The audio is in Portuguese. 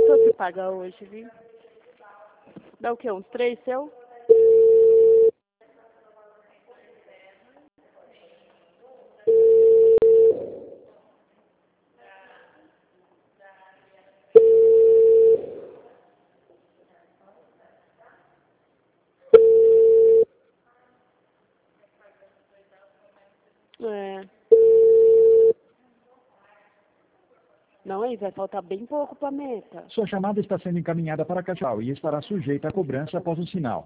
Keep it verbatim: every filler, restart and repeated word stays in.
tô se paga hoje, viu? Dá o quê? Uns três seu? É. Não, aí vai faltar bem pouco pra meta. Sua chamada está sendo encaminhada para a Caixa e estará sujeita a cobrança após o sinal.